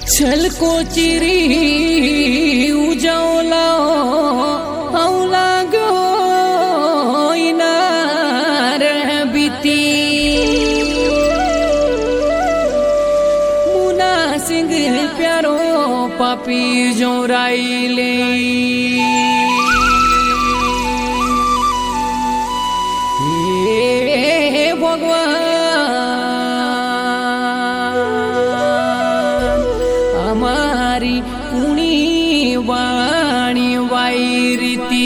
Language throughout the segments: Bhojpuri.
छलको चिरी उजाउला औला गो इनार बीती मुना सिंह प्यारो पापी जो राइले भगवान हमारी पुणी वाणी वाईरीती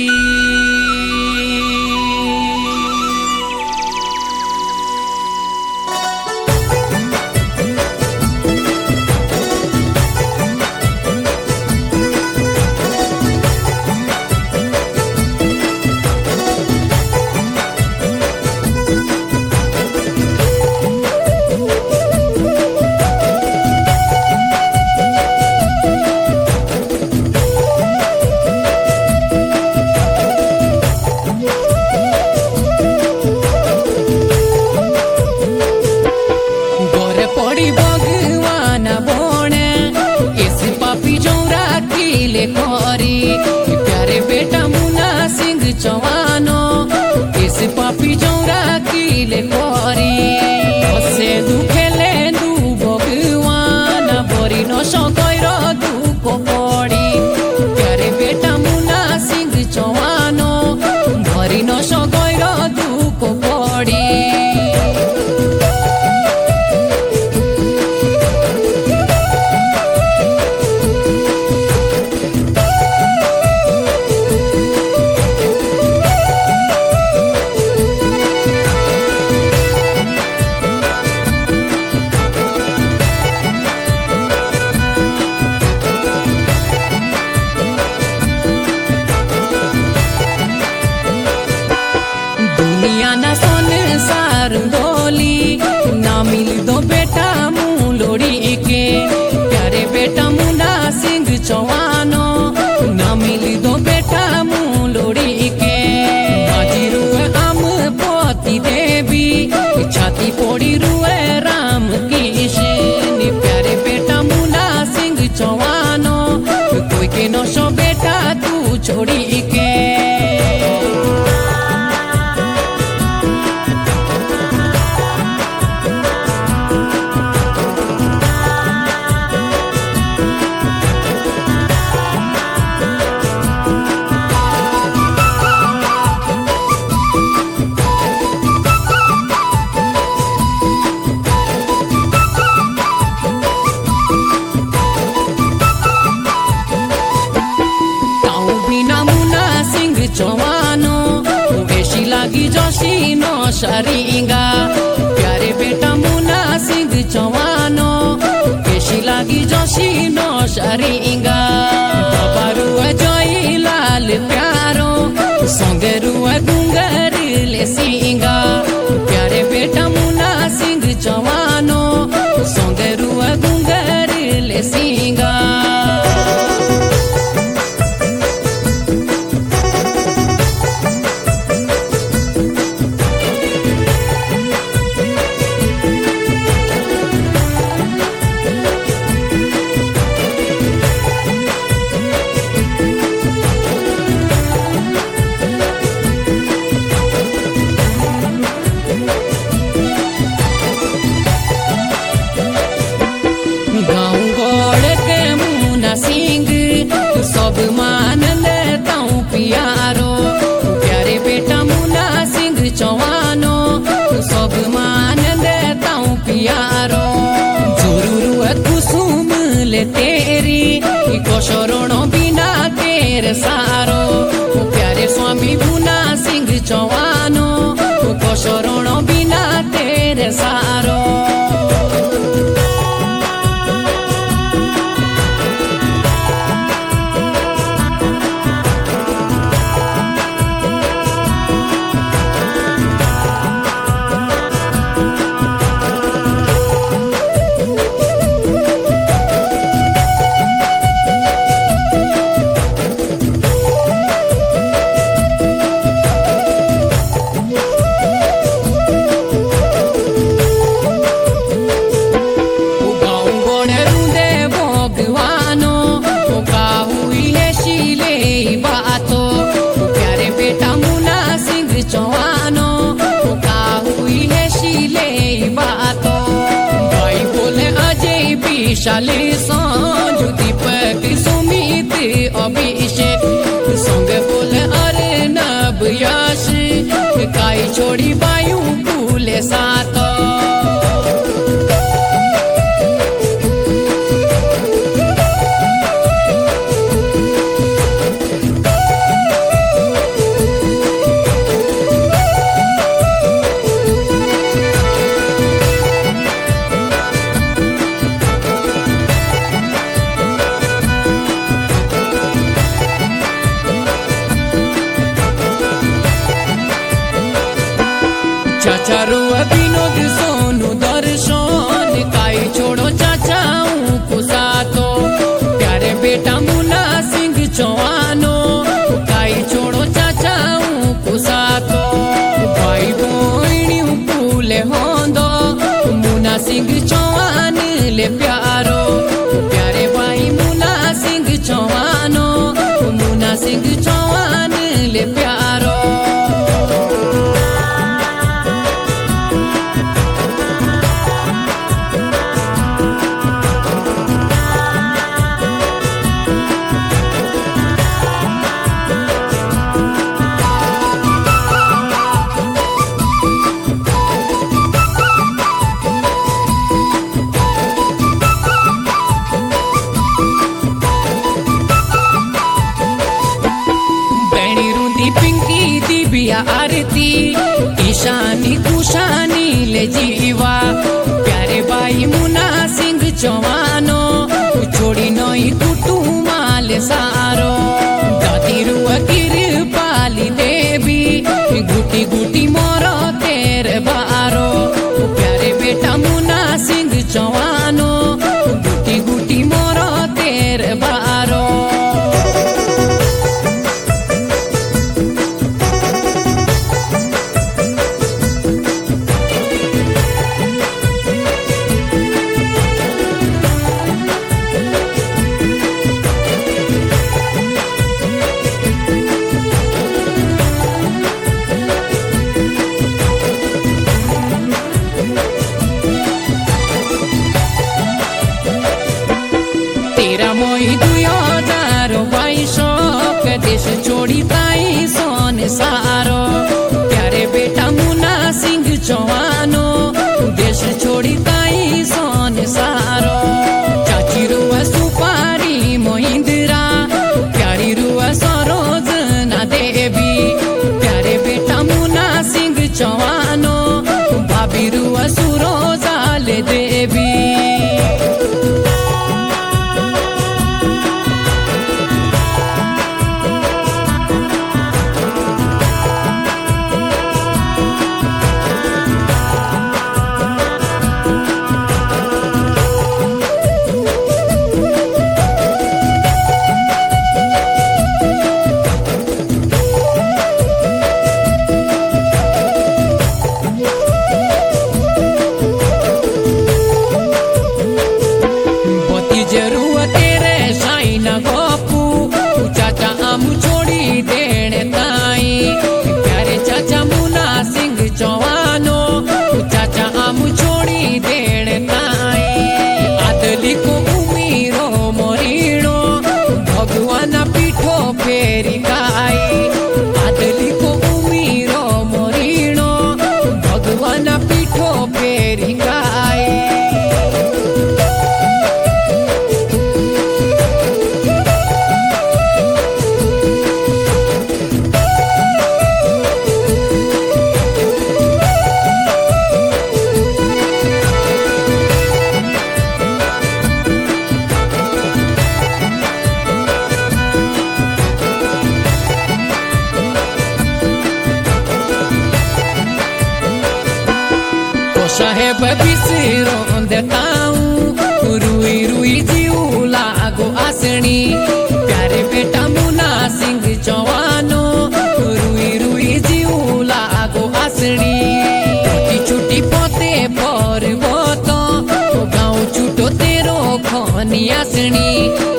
करी प्यारे बेटा मुना सिंह चौहानो इस पापी जौरा किले करी से दुखेले दु भगवान बरी न सकर दुख पड़ी प्यारे बेटा मुना सिंह चौहानो बरी न सकर दुख पड़ी बेटा मुना सिंह चौहानो न मिली दो बेटा मुलोड़ी के बाजी रुए आम पोती देवी छाती पोड़ी रुए राम किशन प्यारे बेटा मुना सिंह चौहानो कोई के नौशो बेटा तू छोड़ी के चौहानो वेशी लागी जोशी नो शरींगा प्यारे बेटा मुना सिंह चौहानो वेशी लागी जोशी नो शरींगा बाबा जोई लाल प्यारो संगे रुआ गुंगर ले सिंगा प्यारे बेटा मुना सिंह चौहानो संगे रुआ गुंगर ले सिंगा सब मान लेता हूँ प्यारो प्यारे बेटा मुना सिंह चौहानो सब मान लेता हूँ प्यारो जरूर कुसुम ले तेरी कोशरों बिना तेरे सारो प्यारे स्वामी मुना सिंह चौहानो कोशरों बिना तेरे सारो बातो भाई बोले अजय विशाली संजू दीपक सुमित अभिषेक संग बोले अर्नब यश काई छोड़ी वायु फूले साथ चाचा रुआ विनोद सोनू दर्शन काई छोड़ो चाचा को सातो प्यारे बेटा मुन्ना सिंह चौहानो काई छोड़ो चाचा को सातो भाई बोणी फूले होंदो मुन्ना सिंह चौहान ले प्यारो प्यारे भाई मुन्ना सिंह चौहानो मुन्ना सिंह चौहान ले प्यारो आरती ईशानी कुशानी ले जीवा प्यारे भाई मुन्ना सिंह चौहानो छोड़ी नई कुटुमाल सारो दादी रुआ कृपाली देवी गुटी गुटी मोरो तेर बारो प्यारे बेटा मुन्ना सिंह चौहानो गुटी गुटी मोरो तेर बारो मोई 2022 देश छोड़ी ताई सोन सारो प्यारे बेटा मुन्ना सिंह चौहानो देश छोड़ी ताई सोन सारो चाची रुआ सुपारी मोहिंद्रा प्यारी रुआ सरोजना देवी प्यारे बेटा मुन्ना सिंह चौहानो भाभी रुआ सुरोजाल देवी भगवान पीठो फेरी गाई आदली को उमीरो मोरीणो भगवान पीठो फेरी गाई साहेब बिसरो देताऊं रुई रुई जीव लागो आसनी प्यारे बेटा मुन्ना सिंह चौहानो रुई रुई जीव लागो आसनी छोटी छोटी पोते पर बोतो गाँव छूटो तेरो खोनी आसनी